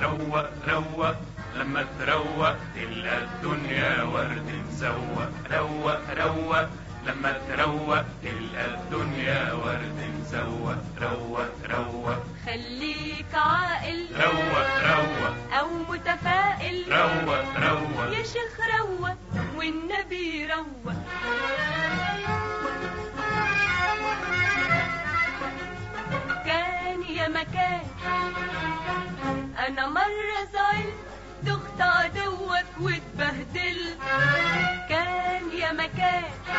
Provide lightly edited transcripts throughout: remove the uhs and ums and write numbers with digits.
روق روق لما تروق تلقى الدنيا ورد مسوق. روق روق لما تروق تلقى الدنيا ورد مسوق. روق روق خليك عاقل روق روق أو متفائل روق روق يا شيخ روق والنبي روق. كان يا مكان أنا مرة زعلت دخت عدوك واتبهدلت. كان يا مكان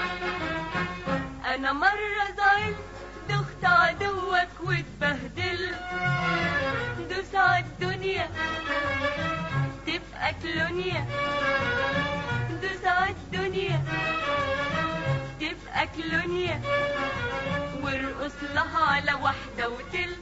أنا مرة زعلت دخت عدوك واتبهدلت. دوس عالدنيا تبقى كلونيا. دوس عالدنيا تبقى كلونيا وارقص لها على واحدة وتلت.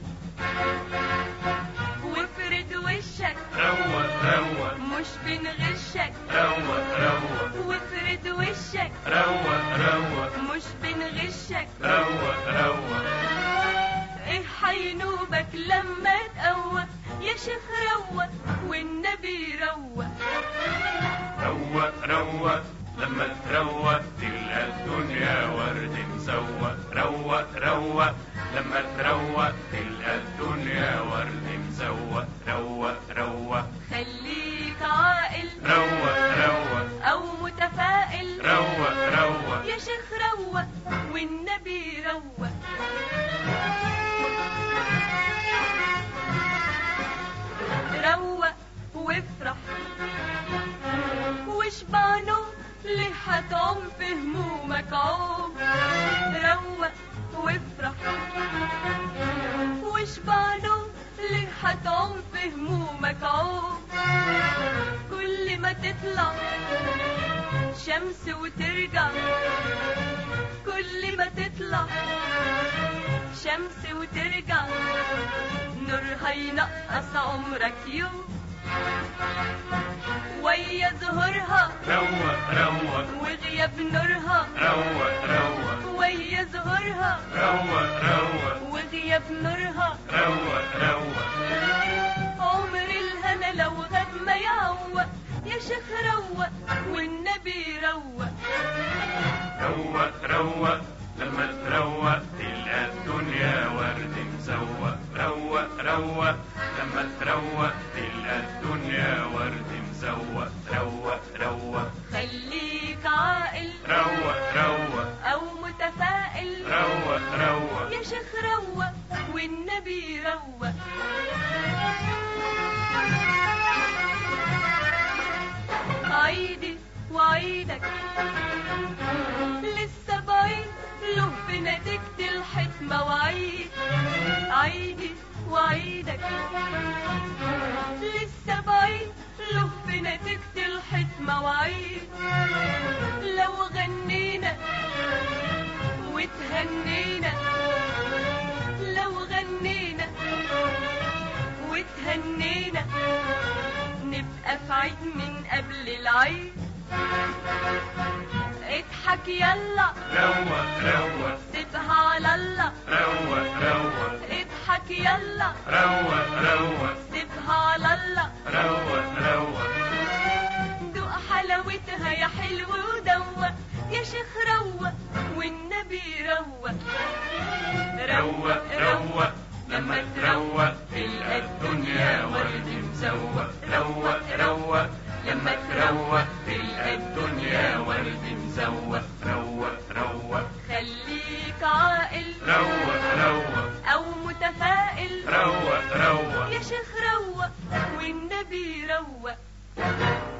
وافرد وشك روق روق مش بنغشك. روق روق وافرد وشك روق روق مش بنغشك. روق روق ايه حينوبك لما تقوى يا شيخ روق والنبي روق. روق روق لما تروق تلقى الدنيا ورد مسوق. روق روق لما تروق تلقى الدنيا ورد مسوق. روق روق خليك عاقل روق روق أو متفائل روق روق يا شيخ روق والنبي روق. روق وافرح واشبع نوم ليه هتعوم في همومك عوم. روق وافرح واشبع نوم ليه هتعوم في همومك عوم. كل ما تطلع شمس وترجع. كل ما تطلع شمس وترجع نورها ينقص عمرك يوم. ويا ظهورها روق روق وغياب نورها. روق روق ويا ظهورها روق روق وغياب نورها. روق روق عمر الهنا لو غاب ما يعوق يا شيخ روق والنبي روق. روق روق لما تروق تلقى الدنيا ورد مسوق. روق روق لما تروق تلقى الدنيا ورد مسوق. روق روق خليك عاقل روق روق أو متفائل روق روق يا شيخ روق والنبي روق. عيدي وعيدك لسه بعيد له في نتيجة الحتمة وعيد. عيدي وعيدك لسه بعيد له في نتيجة الحتمة وعيد. لو غنينا وتهنينا. لو غنينا وتهنينا نبقى في عيد من قبل العيد. اضحك يلا روق روق سيبها على الله. روق روق اضحك يلا روق روق سيبها على الله. روق روق دوق حلاوتها يا حلو ودوق يا شيخ روق والنبي روق. روق روق لما تروق تلقى الدنيا ورد مسوق. روق روق لما تروق تلقى الدنيا ورد مسوق. روق روق خليك عاقل روق روق أو متفائل روق روق يا شيخ روق والنبي روق.